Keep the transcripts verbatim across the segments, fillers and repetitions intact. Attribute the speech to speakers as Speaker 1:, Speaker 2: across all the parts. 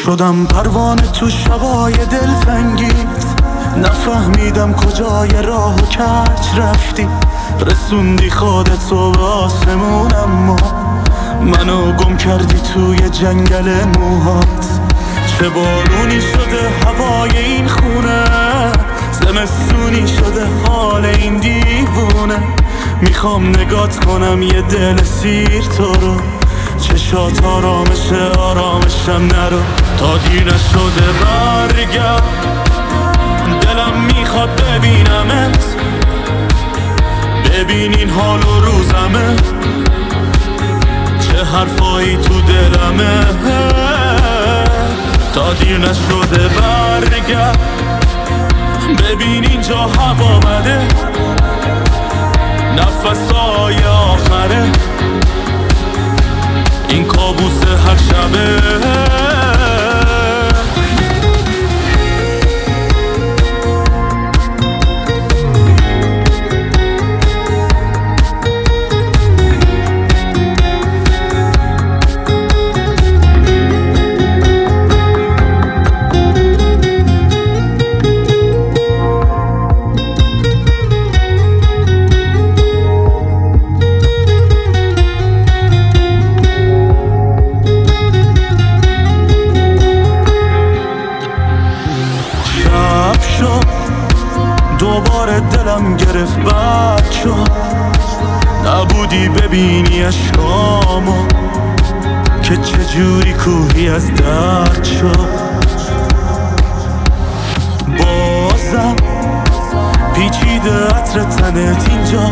Speaker 1: شدم پروانه تو شبای دلتنگیت، نفهمیدم کجای راه و کج رفتی. رسوندی خودتو به آسمون اما منو گم کردی توی جنگل موهات. چه بارونی شده هوای این خونه، زمستونی شده حال این دیوونه. میخوام نگات کنم یه دل سیر تو رو، چشات آرامشه آرامشم نرو. تا دیر نشده برگرد، دلم میخواد ببینمت، ببین این حال و روزمه، چه حرفایی تو دلمه. تا دیر نشده برگرد، ببین اینجا هوا بده، نفسای آخره این کابوس هر شبه. دوباره دلم گرفت بد شد، نبودی ببینی اشکامو که چجوری کوهی از درد شد. بازم پیچیده عطر تنت اینجا،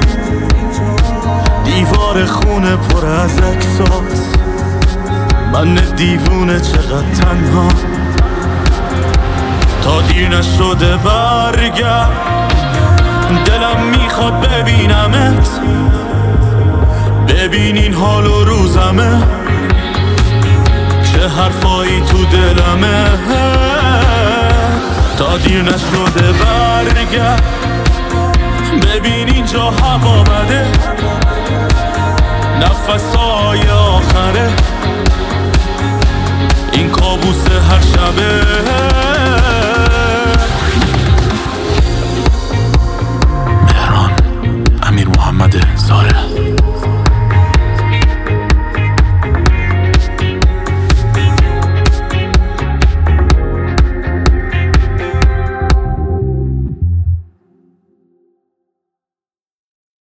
Speaker 1: دیوار خونه پر از عکسات، من دیوونه چقدر تنها. تا دیر نشده برگرد، دلم میخواد ببینمت، ببین این حال و روزمه، چه حرفایی تو دلمه. تا دیر نشده برگرد، ببین اینجا هوا بده، نفسای آخره این کابوس هر شبه.